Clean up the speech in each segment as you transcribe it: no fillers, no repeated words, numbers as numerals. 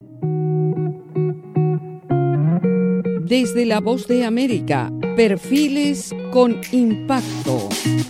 Desde La Voz de América, Perfiles con Impacto.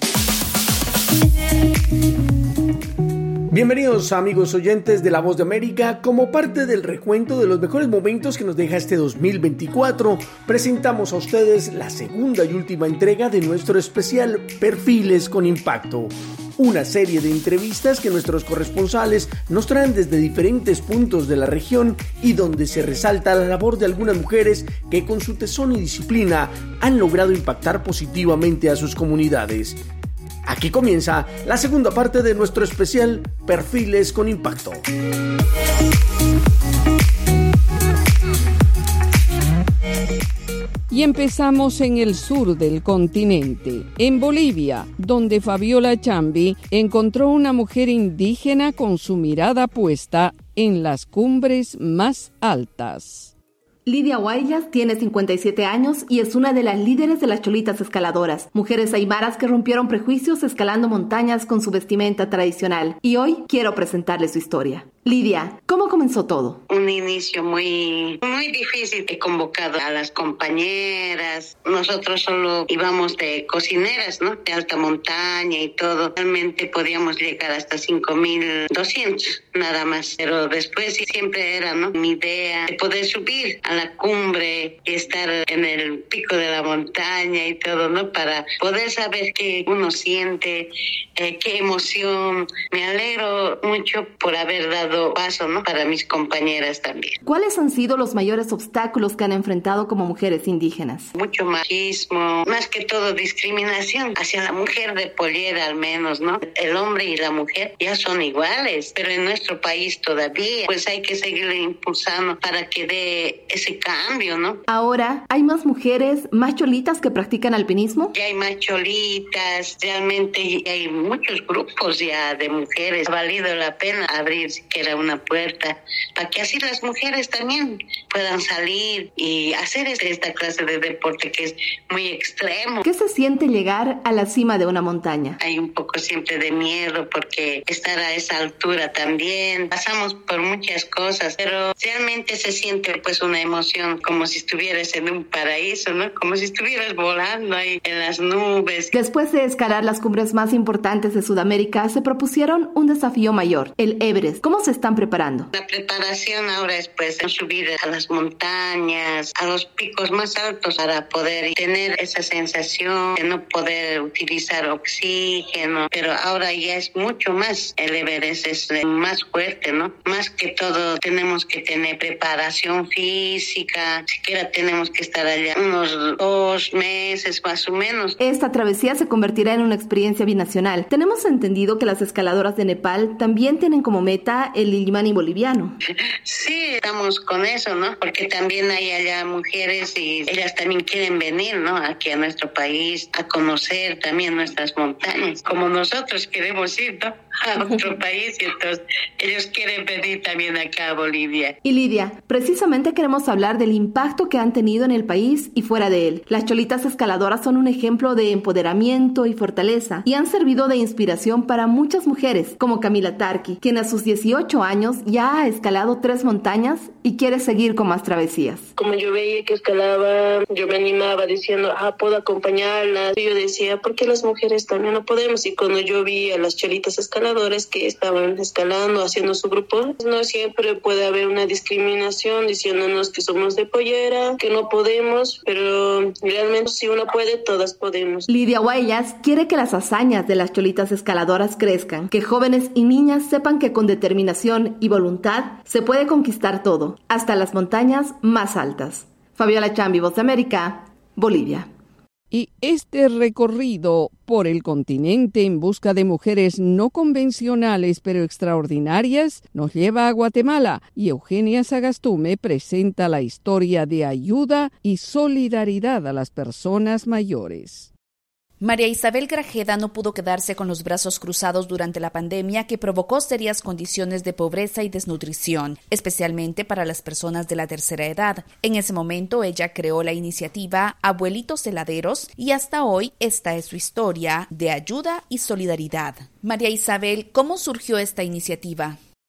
Bienvenidos amigos oyentes de La Voz de América. Como parte del recuento de los mejores momentos que nos deja este 2024, presentamos a ustedes la segunda y última entrega de nuestro especial Perfiles con Impacto. Una serie de entrevistas que nuestros corresponsales nos traen desde diferentes puntos de la región y donde se resalta la labor de algunas mujeres que con su tesón y disciplina han logrado impactar positivamente a sus comunidades. Aquí comienza la segunda parte de nuestro especial Perfiles con Impacto. Y empezamos en el sur del continente, en Bolivia, donde Fabiola Chambi encontró una mujer indígena con su mirada puesta en las cumbres más altas. Lidia Huaylas tiene 57 años y es una de las líderes de las cholitas escaladoras, mujeres aymaras que rompieron prejuicios escalando montañas con su vestimenta tradicional. Y hoy quiero presentarles su historia. Lidia, ¿cómo comenzó todo? Un inicio muy difícil. He convocado a las compañeras. Nosotros solo íbamos de cocineras, ¿no? De alta montaña y todo. Realmente podíamos llegar hasta 5.200, nada más. Pero después sí, siempre era, ¿no? Mi idea de poder subir a la cumbre y estar en el pico de la montaña y todo, ¿no? Para poder saber qué uno siente, qué emoción. Me alegro mucho por haber dado paso, ¿no? Para mis compañeras también. ¿Cuáles han sido los mayores obstáculos que han enfrentado como mujeres indígenas? Mucho machismo, más que todo discriminación hacia la mujer de pollera al menos, ¿no? El hombre y la mujer ya son iguales, pero en nuestro país todavía, pues hay que seguir impulsando para que dé ese cambio, ¿no? Ahora, ¿hay más mujeres, más cholitas que practican alpinismo? Ya hay más cholitas, realmente hay muchos grupos ya de mujeres. Ha valido la pena abrir siquiera una puerta para que así las mujeres también puedan salir y hacer esta clase de deporte que es muy extremo. ¿Qué se siente llegar a la cima de una montaña? Hay un poco siempre de miedo porque estar a esa altura también, pasamos por muchas cosas, pero realmente se siente pues una emoción como si estuvieras en un paraíso, ¿no? Como si estuvieras volando ahí en las nubes. Después de escalar las cumbres más importantes de Sudamérica, se propusieron un desafío mayor, el Everest. ¿Cómo se están preparando? La preparación ahora es pues subir a las montañas, a los picos más altos para poder tener esa sensación de no poder utilizar oxígeno, pero ahora ya es mucho más. El Everest es más fuerte, ¿no? Más que todo tenemos que tener preparación física, siquiera tenemos que estar allá unos 2 meses más o menos. Esta travesía se convertirá en una experiencia binacional. Tenemos entendido que las escaladoras de Nepal también tienen como meta el Illimani boliviano. Sí, estamos con eso, ¿no? Porque también hay allá mujeres y ellas también quieren venir, ¿no? Aquí a nuestro país a conocer también nuestras montañas, como nosotros queremos ir, ¿no? A otro país y entonces ellos quieren venir también acá a Bolivia. Y Lidia, precisamente queremos hablar del impacto que han tenido en el país y fuera de él. Las cholitas escaladoras son un ejemplo de empoderamiento y fortaleza y han servido de inspiración para muchas mujeres, como Camila Tarqui, quien a sus 18 años ya ha escalado 3 montañas y quiere seguir con más travesías. Como yo veía que escalaba, yo me animaba diciendo, puedo acompañarlas. Y yo decía, ¿por qué las mujeres también no podemos? Y cuando yo vi a las cholitas escaladoras que estaban escalando, haciendo su grupo, no siempre puede haber una discriminación diciéndonos que somos de pollera, que no podemos, pero realmente si uno puede, todas podemos. Lidia Huaylas quiere que las hazañas de las cholitas escaladoras crezcan, que jóvenes y niñas sepan que con determinación y voluntad se puede conquistar todo, hasta las montañas más altas. Fabiola Chambi, Voz de América, Bolivia. Y este recorrido por el continente en busca de mujeres no convencionales pero extraordinarias nos lleva a Guatemala y Eugenia Sagastume presenta la historia de ayuda y solidaridad a las personas mayores. María Isabel Grajeda no pudo quedarse con los brazos cruzados durante la pandemia que provocó serias condiciones de pobreza y desnutrición, especialmente para las personas de la tercera edad. En ese momento ella creó la iniciativa Abuelitos Heladeros y hasta hoy esta es su historia de ayuda y solidaridad. María Isabel, ¿cómo surgió esta iniciativa?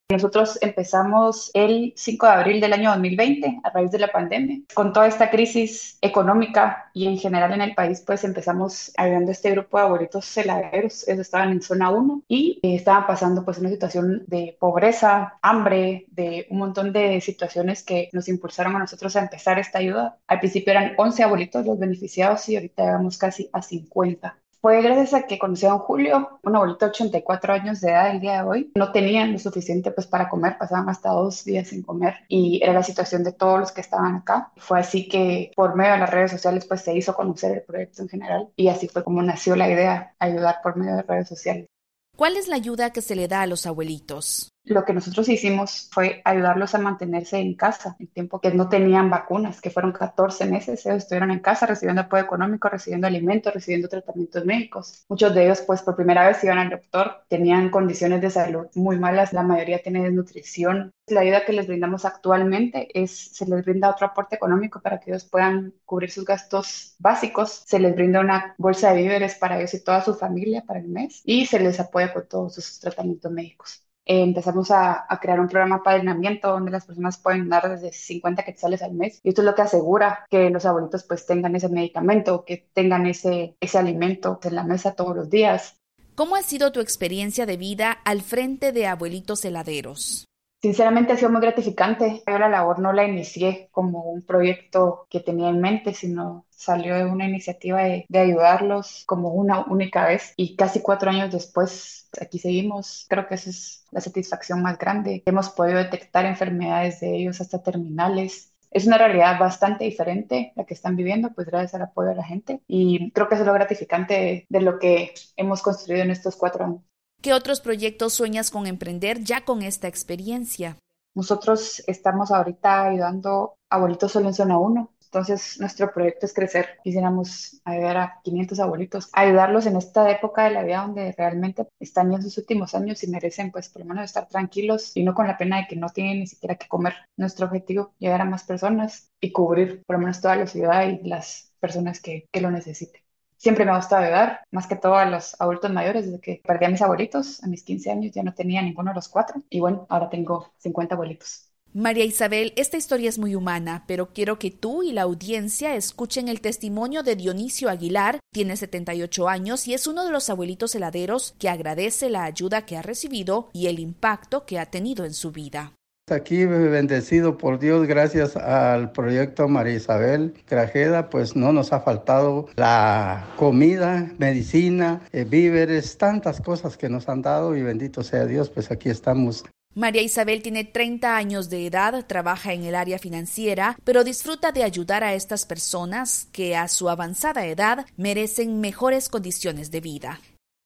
Nosotros empezamos el 5 de abril del año 2020 a raíz de la pandemia. Con toda esta crisis económica y en general en el país, pues empezamos ayudando a este grupo de abuelitos heladeros. Ellos estaban en zona 1 y estaban pasando pues una situación de pobreza, hambre, de un montón de situaciones que nos impulsaron a nosotros a empezar esta ayuda. Al principio eran 11 abuelitos los beneficiados y ahorita llegamos casi a 50. Fue gracias a que conocí a don Julio, un abuelito de 84 años de edad el día de hoy. No tenían lo suficiente pues para comer, pasaban hasta 2 días sin comer y era la situación de todos los que estaban acá. Fue así que por medio de las redes sociales pues se hizo conocer el proyecto en general y así fue como nació la idea, ayudar por medio de redes sociales. ¿Cuál es la ayuda que se le da a los abuelitos? Lo que nosotros hicimos fue ayudarlos a mantenerse en casa, el tiempo que no tenían vacunas, que fueron 14 meses, ellos estuvieron en casa recibiendo apoyo económico, recibiendo alimentos, recibiendo tratamientos médicos. Muchos de ellos, pues por primera vez iban al doctor, tenían condiciones de salud muy malas, la mayoría tiene desnutrición. La ayuda que les brindamos actualmente se les brinda otro aporte económico para que ellos puedan cubrir sus gastos básicos, se les brinda una bolsa de víveres para ellos y toda su familia para el mes y se les apoya con todos sus tratamientos médicos. Empezamos a crear un programa de apadrinamiento donde las personas pueden dar desde 50 quetzales al mes y esto es lo que asegura que los abuelitos pues tengan ese medicamento, que tengan ese alimento en la mesa todos los días. ¿Cómo ha sido tu experiencia de vida al frente de Abuelitos Heladeros? Sinceramente ha sido muy gratificante. Yo la labor no la inicié como un proyecto que tenía en mente, sino salió de una iniciativa de ayudarlos como una única vez y casi 4 años después aquí seguimos. Creo que esa es la satisfacción más grande. Hemos podido detectar enfermedades de ellos hasta terminales. Es una realidad bastante diferente la que están viviendo, pues gracias al apoyo de la gente y creo que eso es lo gratificante de lo que hemos construido en estos 4 años. ¿Qué otros proyectos sueñas con emprender ya con esta experiencia? Nosotros estamos ahorita ayudando a abuelitos solo en zona 1. Entonces, nuestro proyecto es crecer. Quisiéramos ayudar a 500 abuelitos, ayudarlos en esta época de la vida donde realmente están en sus últimos años y merecen, pues, por lo menos estar tranquilos y no con la pena de que no tienen ni siquiera que comer. Nuestro objetivo es llegar a más personas y cubrir por lo menos toda la ciudad y las personas que lo necesiten. Siempre me ha gustado ayudar, más que todo a los adultos mayores. Desde que perdí a mis abuelitos, a mis 15 años ya no tenía ninguno de los 4. Y bueno, ahora tengo 50 abuelitos. María Isabel, esta historia es muy humana, pero quiero que tú y la audiencia escuchen el testimonio de Dionisio Aguilar. Tiene 78 años y es uno de los abuelitos heladeros que agradece la ayuda que ha recibido y el impacto que ha tenido en su vida. Aquí bendecido por Dios, gracias al proyecto María Isabel Grajeda, pues no nos ha faltado la comida, medicina, víveres, tantas cosas que nos han dado y bendito sea Dios, pues aquí estamos. María Isabel tiene 30 años de edad, trabaja en el área financiera, pero disfruta de ayudar a estas personas que a su avanzada edad merecen mejores condiciones de vida.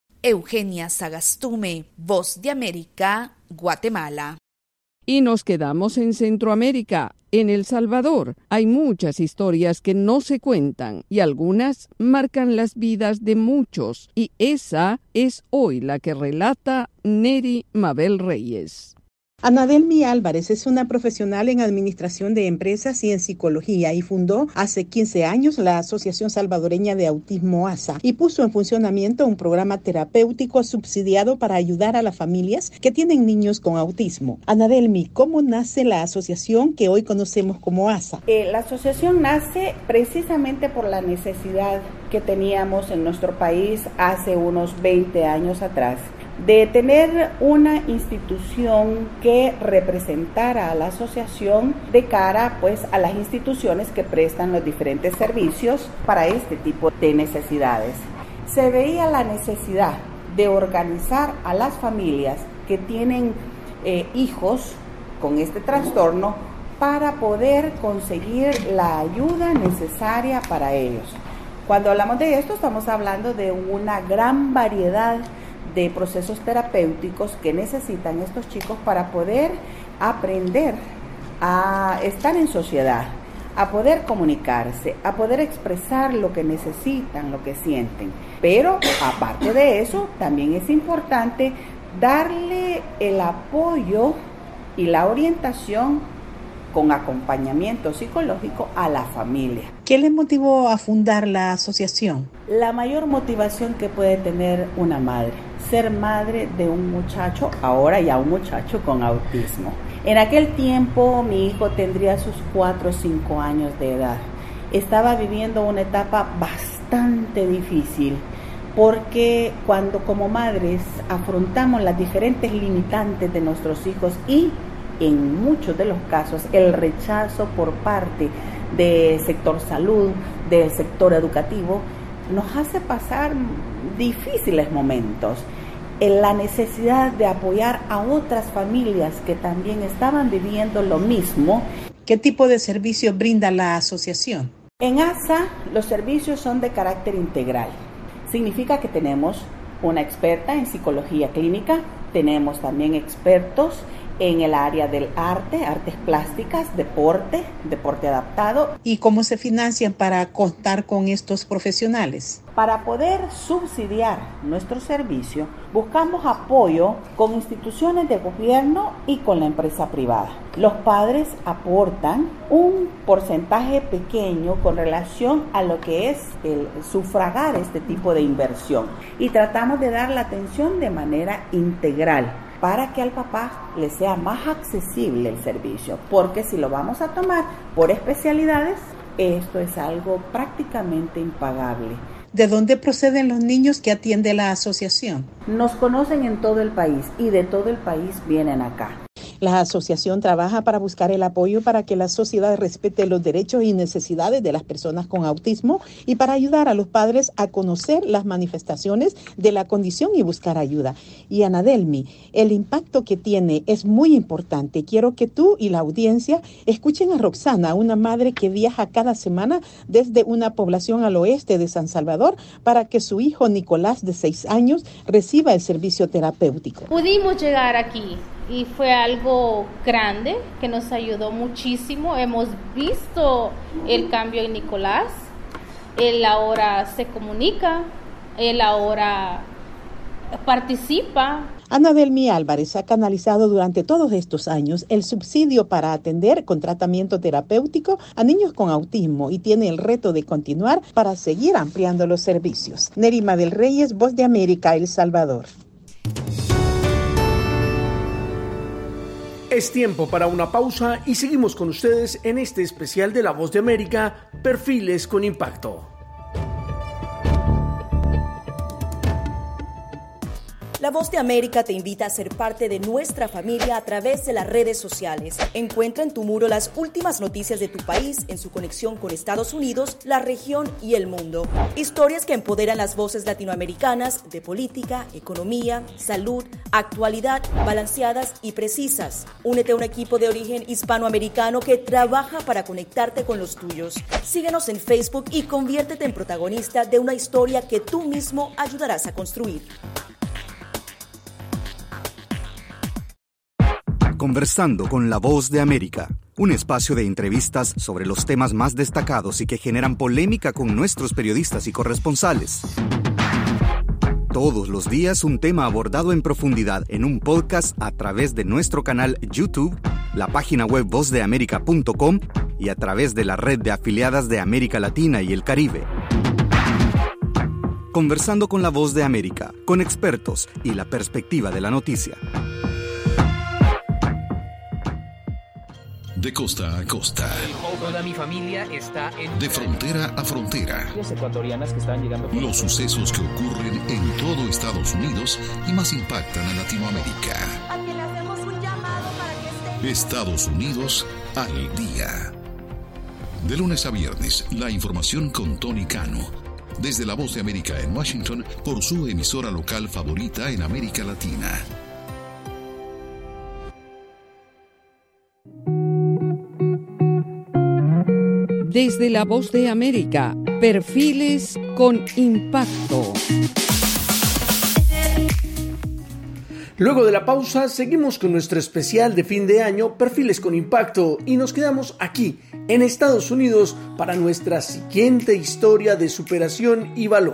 Eugenia Sagastume, Voz de América, Guatemala. Y nos quedamos en Centroamérica. En El Salvador hay muchas historias que no se cuentan y algunas marcan las vidas de muchos. Y esa es hoy la que relata Neri Mabel Reyes. Anadelmi Álvarez es una profesional en administración de empresas y en psicología y fundó hace 15 años la Asociación Salvadoreña de Autismo ASA y puso en funcionamiento un programa terapéutico subsidiado para ayudar a las familias que tienen niños con autismo. Anadelmi, ¿cómo nace la asociación que hoy conocemos como ASA? La asociación nace precisamente por la necesidad que teníamos en nuestro país hace unos 20 años atrás de tener una institución que representara a la asociación de cara pues a las instituciones que prestan los diferentes servicios para este tipo de necesidades. Se veía la necesidad de organizar a las familias que tienen hijos con este trastorno para poder conseguir la ayuda necesaria para ellos. Cuando hablamos de esto estamos hablando de una gran variedad de procesos terapéuticos que necesitan estos chicos para poder aprender a estar en sociedad, a poder comunicarse, a poder expresar lo que necesitan, lo que sienten. Pero aparte de eso, también es importante darle el apoyo y la orientación con acompañamiento psicológico a la familia. ¿Qué les motivó a fundar la asociación? La mayor motivación que puede tener una madre, ser madre de un muchacho, ahora ya un muchacho con autismo. En aquel tiempo mi hijo tendría sus 4 o 5 años de edad. Estaba viviendo una etapa bastante difícil, porque cuando como madres afrontamos las diferentes limitantes de nuestros hijos y en muchos de los casos el rechazo por parte del sector salud, del sector educativo, nos hace pasar difíciles momentos. En la necesidad de apoyar a otras familias que también estaban viviendo lo mismo. ¿Qué tipo de servicios brinda la asociación? En ASA los servicios son de carácter integral. Significa que tenemos una experta en psicología clínica, tenemos también expertos en el área del arte, artes plásticas, deporte adaptado. ¿Y cómo se financian para contar con estos profesionales? Para poder subsidiar nuestro servicio, buscamos apoyo con instituciones de gobierno y con la empresa privada. Los padres aportan un porcentaje pequeño con relación a lo que es el sufragar este tipo de inversión y tratamos de dar la atención de manera integral, para que al papá le sea más accesible el servicio, porque si lo vamos a tomar por especialidades, esto es algo prácticamente impagable. ¿De dónde proceden los niños que atiende la asociación? Nos conocen en todo el país y de todo el país vienen acá. La asociación trabaja para buscar el apoyo para que la sociedad respete los derechos y necesidades de las personas con autismo y para ayudar a los padres a conocer las manifestaciones de la condición y buscar ayuda. Y Anadelmi, el impacto que tiene es muy importante. Quiero que tú y la audiencia escuchen a Roxana, una madre que viaja cada semana desde una población al oeste de San Salvador para que su hijo Nicolás, de 6 años, reciba el servicio terapéutico. Pudimos llegar aquí y fue algo grande que nos ayudó muchísimo. Hemos visto el cambio en Nicolás. Él ahora se comunica, él ahora participa. Anadelmi Álvarez ha canalizado durante todos estos años el subsidio para atender con tratamiento terapéutico a niños con autismo y tiene el reto de continuar para seguir ampliando los servicios. Nerima del Reyes, Voz de América, El Salvador. Es tiempo para una pausa y seguimos con ustedes en este especial de La Voz de América, Perfiles con Impacto. La Voz de América te invita a ser parte de nuestra familia a través de las redes sociales. Encuentra en tu muro las últimas noticias de tu país en su conexión con Estados Unidos, la región y el mundo. Historias que empoderan las voces latinoamericanas de política, economía, salud, actualidad, balanceadas y precisas. Únete a un equipo de origen hispanoamericano que trabaja para conectarte con los tuyos. Síguenos en Facebook y conviértete en protagonista de una historia que tú mismo ayudarás a construir. Conversando con la Voz de América, un espacio de entrevistas sobre los temas más destacados y que generan polémica con nuestros periodistas y corresponsales. Todos los días un tema abordado en profundidad en un podcast a través de nuestro canal YouTube, la página web vozdeamerica.com y a través de la red de afiliadas de América Latina y el Caribe. Conversando con la Voz de América, con expertos y la perspectiva de la noticia. De costa a costa. Toda mi familia está en... De frontera a frontera. Ecuatorianas que están llegando... Los sucesos que ocurren en todo Estados Unidos y más impactan a Latinoamérica. A quien le hacemos un llamado para que esté... Estados Unidos al día. De lunes a viernes, la información con Tony Cano. Desde La Voz de América en Washington, por su emisora local favorita en América Latina. Desde La Voz de América, Perfiles con Impacto. Luego de la pausa, seguimos con nuestro especial de fin de año, Perfiles con Impacto, y nos quedamos aquí, en Estados Unidos, para nuestra siguiente historia de superación y valor.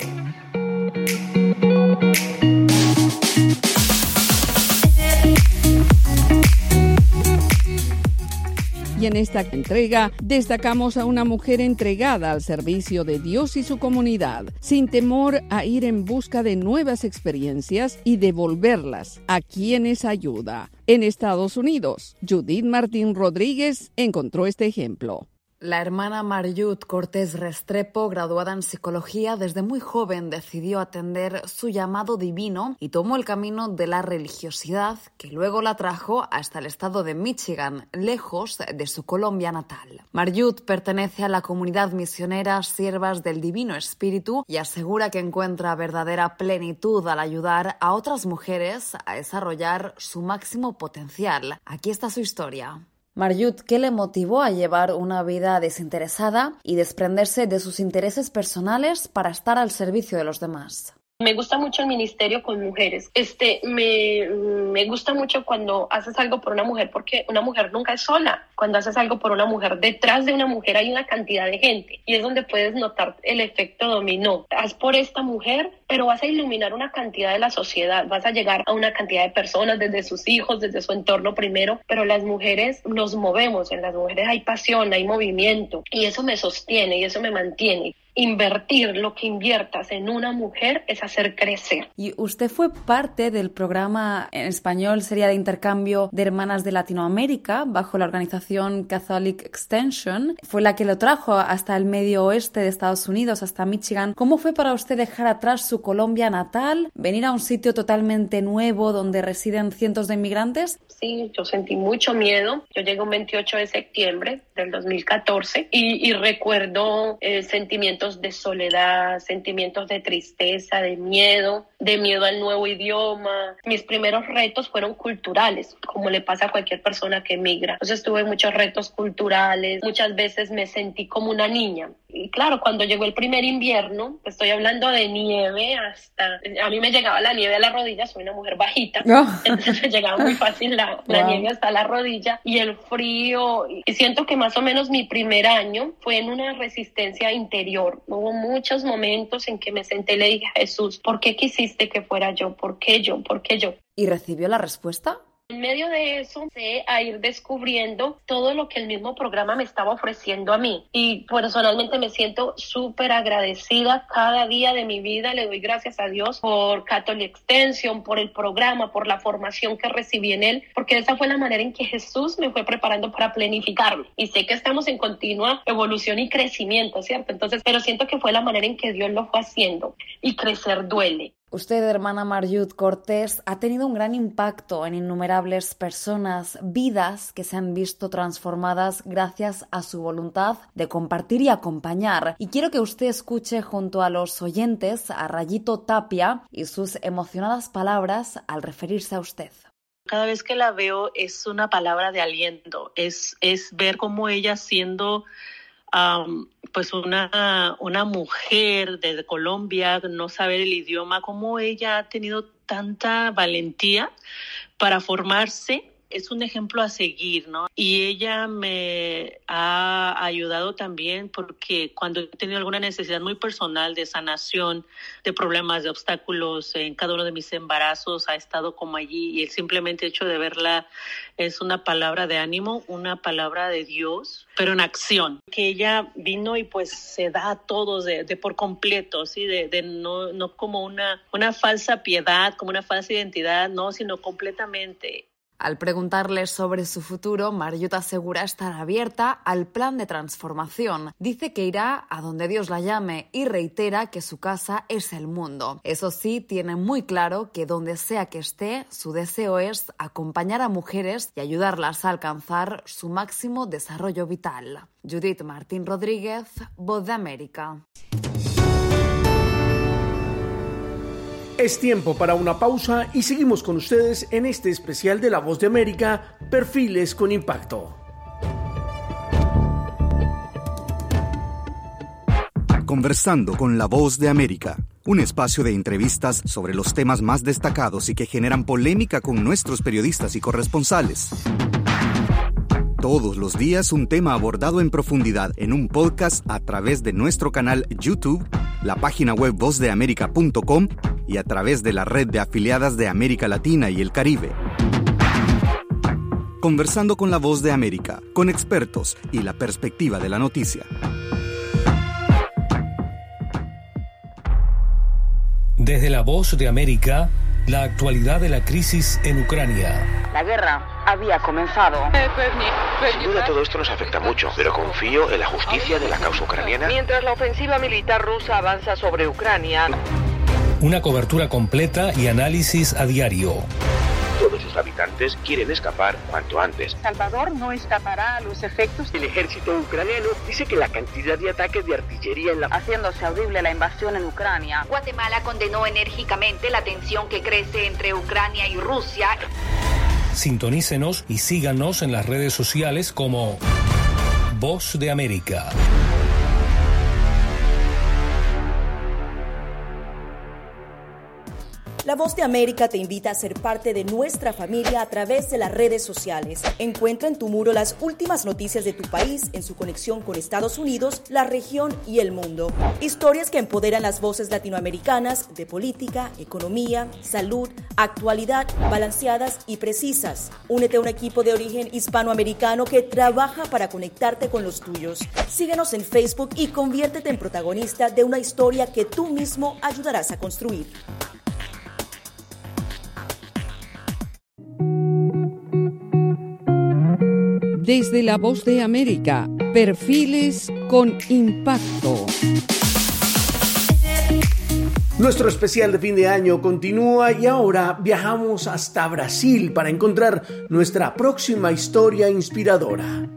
Y Y en esta entrega destacamos a una mujer entregada al servicio de Dios y su comunidad, sin temor a ir en busca de nuevas experiencias y devolverlas a quienes ayuda. En Estados Unidos, Judith Martín Rodríguez encontró este ejemplo. La hermana Marjut Cortés Restrepo, graduada en psicología, desde muy joven decidió atender su llamado divino y tomó el camino de la religiosidad, que luego la trajo hasta el estado de Michigan, lejos de su Colombia natal. Marjut pertenece a la comunidad misionera Siervas del Divino Espíritu y asegura que encuentra verdadera plenitud al ayudar a otras mujeres a desarrollar su máximo potencial. Aquí está su historia. Marjut, ¿qué le motivó a llevar una vida desinteresada y desprenderse de sus intereses personales para estar al servicio de los demás? Me gusta mucho el ministerio con mujeres. Me gusta mucho cuando haces algo por una mujer, porque una mujer nunca es sola. Cuando haces algo por una mujer, detrás de una mujer hay una cantidad de gente y es donde puedes notar el efecto dominó. Haz por esta mujer, pero vas a iluminar una cantidad de la sociedad, vas a llegar a una cantidad de personas, desde sus hijos, desde su entorno primero, pero las mujeres nos movemos, en las mujeres hay pasión, hay movimiento y eso me sostiene y eso me mantiene. Invertir lo que inviertas en una mujer es hacer crecer. Y usted fue parte del programa en español, sería de intercambio de hermanas de Latinoamérica, bajo la organización Catholic Extension. Fue la que lo trajo hasta el medio oeste de Estados Unidos, hasta Michigan. ¿Cómo fue para usted dejar atrás su Colombia natal, venir a un sitio totalmente nuevo donde residen cientos de inmigrantes? Sí, yo sentí mucho miedo. Yo llegué un 28 de septiembre del 2014 y recuerdo sentimientos de soledad, sentimientos de tristeza, de miedo al nuevo idioma. Mis primeros retos fueron culturales, como le pasa a cualquier persona que emigra. Entonces tuve muchos retos culturales, muchas veces me sentí como una niña. Y claro, cuando llegó el primer invierno, estoy hablando de nieve a mí me llegaba la nieve a la rodilla, soy una mujer bajita, entonces me llegaba muy fácil la nieve hasta la rodilla y el frío. Y siento que más o menos mi primer año fue en una resistencia interior. Hubo muchos momentos en que me senté y le dije a Jesús, ¿por qué quisiste que fuera yo? ¿Por qué yo? ¿Por qué yo? ¿Y recibió la respuesta? En medio de eso, empecé a ir descubriendo todo lo que el mismo programa me estaba ofreciendo a mí. Y personalmente me siento súper agradecida cada día de mi vida. Le doy gracias a Dios por Catholic Extension, por el programa, por la formación que recibí en él, porque esa fue la manera en que Jesús me fue preparando para planificarme. Y sé que estamos en continua evolución y crecimiento, ¿cierto? Entonces, pero siento que fue la manera en que Dios lo fue haciendo. Y crecer duele. Usted, hermana Marjut Cortés, ha tenido un gran impacto en innumerables personas, vidas que se han visto transformadas gracias a su voluntad de compartir y acompañar. Y quiero que usted escuche junto a los oyentes a Rayito Tapia y sus emocionadas palabras al referirse a usted. Cada vez que la veo es una palabra de aliento, es ver cómo ella siendo pues una mujer de Colombia, no saber el idioma, cómo ella ha tenido tanta valentía para formarse. Es un ejemplo a seguir, ¿no? Y ella me ha ayudado también porque cuando he tenido alguna necesidad muy personal de sanación, de problemas, de obstáculos en cada uno de mis embarazos, ha estado como allí y el simplemente hecho de verla es una palabra de ánimo, una palabra de Dios, pero en acción. Que ella vino y pues se da a todos de por completo, ¿sí? De no como una falsa piedad, como una falsa identidad, no, sino completamente. Al preguntarle sobre su futuro, Marjut asegura estar abierta al plan de transformación. Dice que irá a donde Dios la llame y reitera que su casa es el mundo. Eso sí, tiene muy claro que donde sea que esté, su deseo es acompañar a mujeres y ayudarlas a alcanzar su máximo desarrollo vital. Judith Martín Rodríguez, Voz de América. Es tiempo para una pausa y seguimos con ustedes en este especial de La Voz de América, Perfiles con Impacto. Conversando con La Voz de América, un espacio de entrevistas sobre los temas más destacados y que generan polémica con nuestros periodistas y corresponsales. Todos los días un tema abordado en profundidad en un podcast a través de nuestro canal YouTube, la página web vozdeamerica.com y a través de la red de afiliadas de América Latina y el Caribe. Conversando con la Voz de América, con expertos y la perspectiva de la noticia. Desde la Voz de América, la actualidad de la crisis en Ucrania. La guerra había comenzado. Sin duda todo esto nos afecta mucho, pero confío en la justicia de la causa ucraniana. Mientras la ofensiva militar rusa avanza sobre Ucrania. Una cobertura completa y análisis a diario. Todos sus habitantes quieren escapar cuanto antes. Salvador no escapará a los efectos. El ejército ucraniano dice que la cantidad de ataques de artillería haciéndose audible la invasión en Ucrania. Guatemala condenó enérgicamente la tensión que crece entre Ucrania y Rusia. Sintonícenos y síganos en las redes sociales como Voz de América. La Voz de América te invita a ser parte de nuestra familia a través de las redes sociales. Encuentra en tu muro las últimas noticias de tu país en su conexión con Estados Unidos, la región y el mundo. Historias que empoderan las voces latinoamericanas de política, economía, salud, actualidad, balanceadas y precisas. Únete a un equipo de origen hispanoamericano que trabaja para conectarte con los tuyos. Síguenos en Facebook y conviértete en protagonista de una historia que tú mismo ayudarás a construir. Desde la Voz de América, perfiles con impacto. Nuestro especial de fin de año continúa y ahora viajamos hasta Brasil para encontrar nuestra próxima historia inspiradora.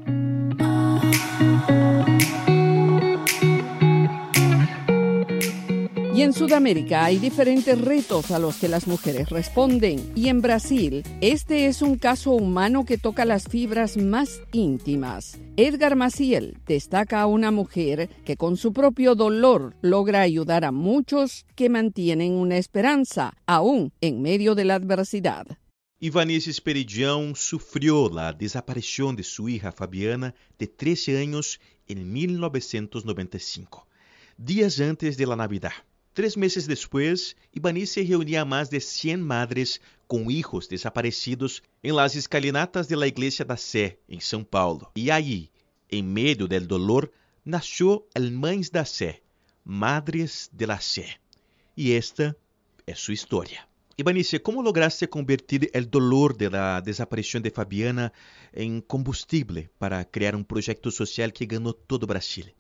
Y en Sudamérica hay diferentes retos a los que las mujeres responden. Y en Brasil, este es un caso humano que toca las fibras más íntimas. Edgar Maciel destaca a una mujer que con su propio dolor logra ayudar a muchos que mantienen una esperanza, aún en medio de la adversidad. Ivanice Esperidião sufrió la desaparición de su hija Fabiana, de 13 años, en 1995, días antes de la Navidad. 3 meses después, Ivanice reunía a más de 100 madres con hijos desaparecidos en las escalinatas de la Iglesia da Sé, en São Paulo. Y allí, en medio del dolor, nació el Mães da Sé, Madres de la Sé. Y esta es su historia. Ivanice, ¿cómo lograste convertir el dolor de la desaparición de Fabiana en combustible para crear un proyecto social que ganó todo Brasil?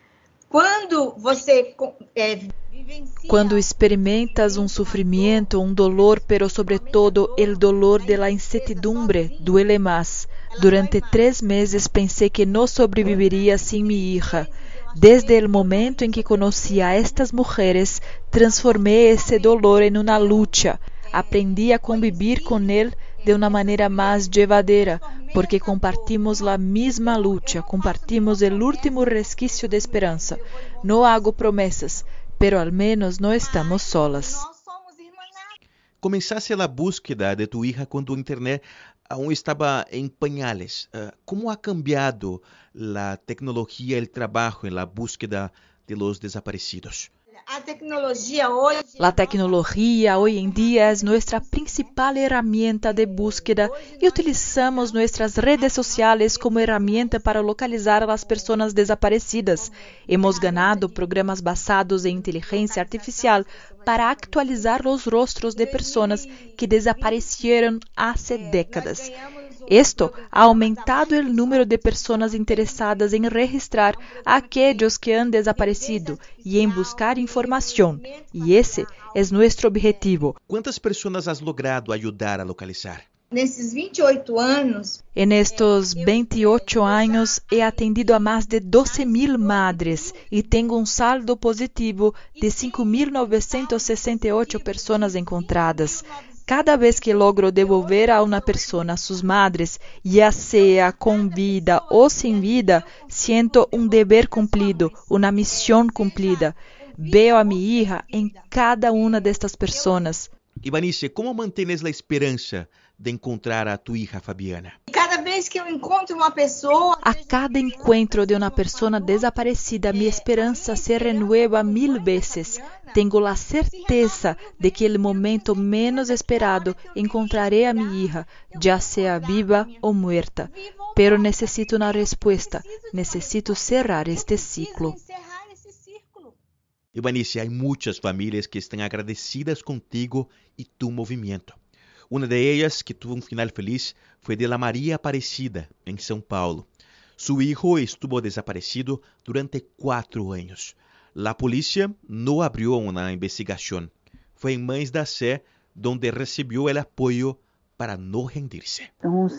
Quando experimentas sofrimento, dolor, pero sobre todo o dolor de la incertidumbre, duele mais. Durante 3 meses pensei que não sobreviveria sem minha hija. Desde o momento em que conheci a estas mulheres, transformei esse dolor em uma luta. Aprendi a convivir com ele de uma maneira mais llevadera, porque compartimos a mesma luta, compartimos o último resquício de esperança. Não hago promessas, pero al menos não estamos solas. Comenzaste a búsqueda de tu hija quando a internet aún estava em pañales. ¿Cómo ha cambiado la tecnología, el trabajo en la búsqueda de los desaparecidos? La tecnologia hoy en día es nuestra principal herramienta de búsqueda y utilizamos nuestras redes sociales como herramienta para localizar a las personas desaparecidas. Hemos ganado programas basados en inteligencia artificial para actualizar los rostros de personas que desaparecieron hace décadas. Esto ha aumentado el número de personas interesadas en registrar a aquellos que han desaparecido y en buscar información. Y ese es nuestro objetivo. ¿Cuántas personas has logrado ayudar a localizar? En estos 28 años he atendido a más de 12.000 madres y tengo un saldo positivo de 5.968 personas encontradas. Cada vez que logro devolver a una persona a sus madres, ya sea con vida o sin vida, siento un deber cumplido, una misión cumplida. Veo a mi hija en cada una de estas personas. Ivanice, ¿cómo mantienes la esperanza de encontrar a tu hija Fabiana? Cada vez que eu encontro uma pessoa... A cada encuentro de una persona desaparecida, mi esperanza se renueva 1000 veces. Tengo la certeza de que el momento menos esperado encontraré a mi hija, ya sea viva o muerta. Pero necesito una respuesta, necesito cerrar este ciclo. Ivanice, hay muchas familias que están agradecidas contigo y tu movimiento. Una de ellas, que tuvo un final feliz, fue de la María Aparecida, en São Paulo. Su hijo estuvo desaparecido durante 4 años. La policía no abrió una investigación. Fue en Mães da Sé donde recibió el apoyo para no rendirse.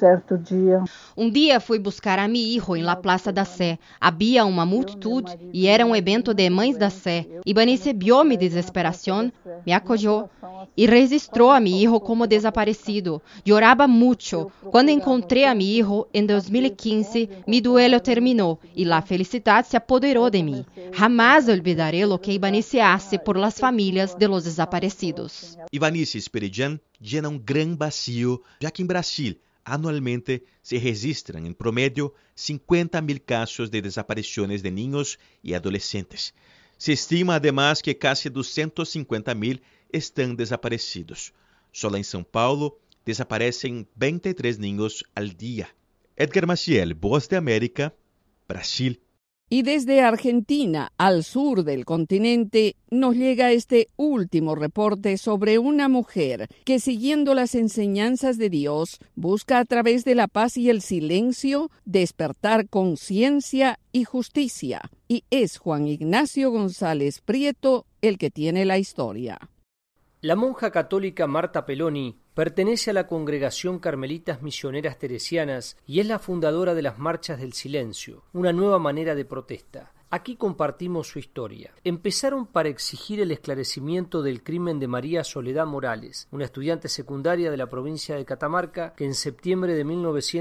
Um dia fui buscar a meu hijo em la Plaza da Sé. Havia uma multitud e era um evento de Mães da Sé. Ivanice vio mi desesperação, me acolheu e registrou a meu hijo como desaparecido. Lloraba mucho. Quando encontrei a meu hijo em 2015, mi duelo terminou e la felicidade se apoderou de mim. Jamás olvidaré lo que Ivanice hace por las familias de los desaparecidos. Ivanice Esperidian llena un gran vacío, ya que en Brasil anualmente se registran en promedio 50.000 casos de desapariciones de niños y adolescentes. Se estima además que casi 250.000 están desaparecidos. Solo en São Paulo desaparecen 23 niños al día. Edgar Maciel, Voz de América, Brasil. Y desde Argentina, al sur del continente, nos llega este último reporte sobre una mujer que, siguiendo las enseñanzas de Dios, busca a través de la paz y el silencio despertar conciencia y justicia. Y es Juan Ignacio González Prieto el que tiene la historia. La monja católica Marta Peloni pertenece a la Congregación Carmelitas Misioneras Teresianas y es la fundadora de las Marchas del Silencio, una nueva manera de protesta. Aquí compartimos su historia. Empezaron para exigir el esclarecimiento del crimen de María Soledad Morales, una estudiante secundaria de la provincia de Catamarca que en septiembre de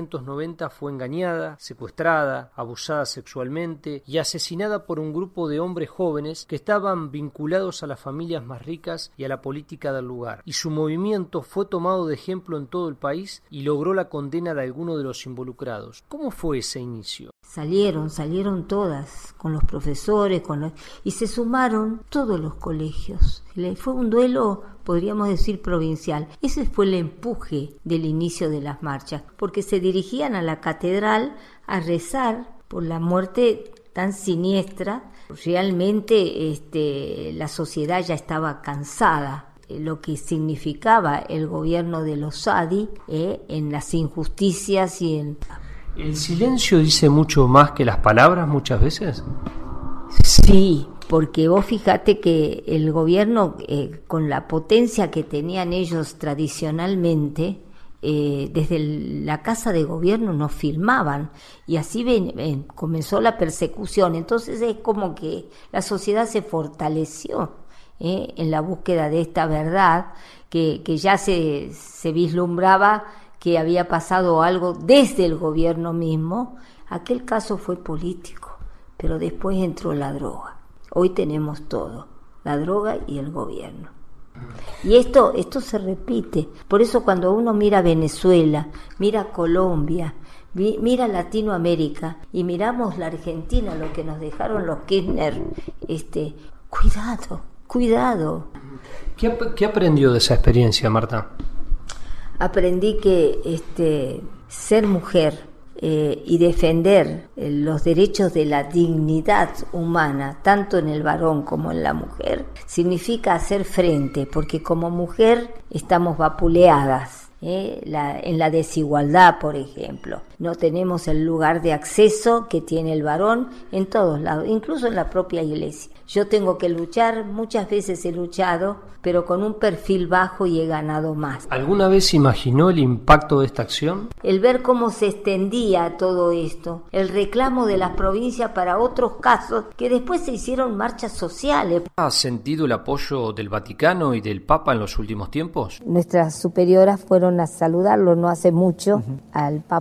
1990 fue engañada, secuestrada, abusada sexualmente y asesinada por un grupo de hombres jóvenes que estaban vinculados a las familias más ricas y a la política del lugar. Y su movimiento fue tomado de ejemplo en todo el país y logró la condena de algunos de los involucrados. ¿Cómo fue ese inicio? Salieron todas, con los profesores, y se sumaron todos los colegios. Fue un duelo, podríamos decir, provincial. Ese fue el empuje del inicio de las marchas, porque se dirigían a la catedral a rezar por la muerte tan siniestra. Realmente la sociedad ya estaba cansada. Lo que significaba el gobierno de los Sadi en las injusticias y en... ¿El silencio dice mucho más que las palabras muchas veces? Sí, porque vos fíjate que el gobierno, con la potencia que tenían ellos tradicionalmente, desde la casa de gobierno nos filmaban y así comenzó la persecución. Entonces es como que la sociedad se fortaleció en la búsqueda de esta verdad que ya se vislumbraba que había pasado algo desde el gobierno mismo. Aquel caso fue político, pero después entró la droga. Hoy tenemos todo, la droga y el gobierno. Y esto se repite. Por eso cuando uno mira Venezuela, mira Colombia, mira Latinoamérica y miramos la Argentina, lo que nos dejaron los Kirchner, cuidado. ¿Qué aprendió de esa experiencia, Marta? Aprendí que ser mujer y defender los derechos de la dignidad humana, tanto en el varón como en la mujer, significa hacer frente, porque como mujer estamos vapuleadas. En la desigualdad, por ejemplo, no tenemos el lugar de acceso que tiene el varón en todos lados, incluso en la propia iglesia. Yo tengo que luchar, muchas veces he luchado, pero con un perfil bajo y he ganado más. ¿Alguna vez imaginó el impacto de esta acción? El ver cómo se extendía todo esto, el reclamo de las provincias para otros casos, que después se hicieron marchas sociales. ¿Ha sentido el apoyo del Vaticano y del Papa en los últimos tiempos? Nuestras superioras fueron a saludarlo no hace mucho, al Papa en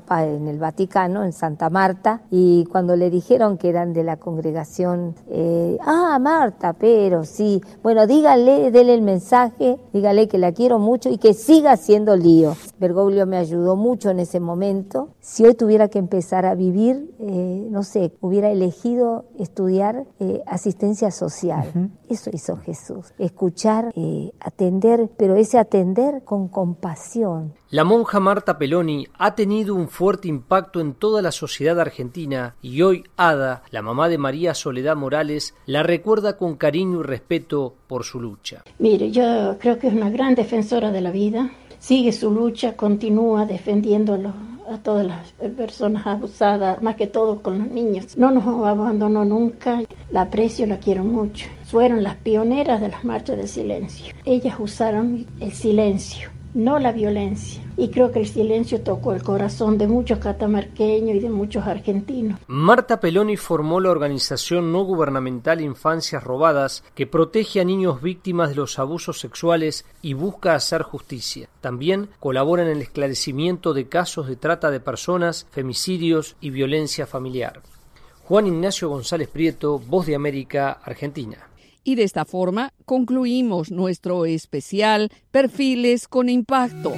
en el Vaticano, en Santa Marta, y cuando le dijeron que eran de la congregación, Marta, pero sí, bueno, dele el mensaje, dígale que la quiero mucho y que siga haciendo lío. Bergoglio me ayudó mucho en ese momento. Si hoy tuviera que empezar a vivir, no sé, hubiera elegido estudiar asistencia social. Uh-huh. Eso hizo Jesús, escuchar, atender, pero ese atender con compasión. La monja Marta Peloni ha tenido un fuerte impacto en toda la sociedad argentina y hoy Ada, la mamá de María Soledad Morales, la recuerda con cariño y respeto por su lucha. Mire, yo creo que es una gran defensora de la vida, sigue su lucha, continúa defendiéndolo a todas las personas abusadas, más que todo con los niños. No nos abandonó nunca, la aprecio, la quiero mucho. Fueron las pioneras de las marchas de silencio. Ellas usaron el silencio, no la violencia. Y creo que el silencio tocó el corazón de muchos catamarqueños y de muchos argentinos. Marta Peloni formó la organización no gubernamental Infancias Robadas, que protege a niños víctimas de los abusos sexuales y busca hacer justicia. También colabora en el esclarecimiento de casos de trata de personas, femicidios y violencia familiar. Juan Ignacio González Prieto, Voz de América, Argentina. Y de esta forma concluimos nuestro especial Perfiles con Impacto.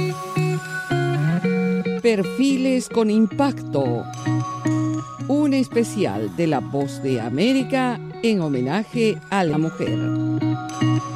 Perfiles con Impacto. Un especial de La Voz de América en homenaje a la mujer.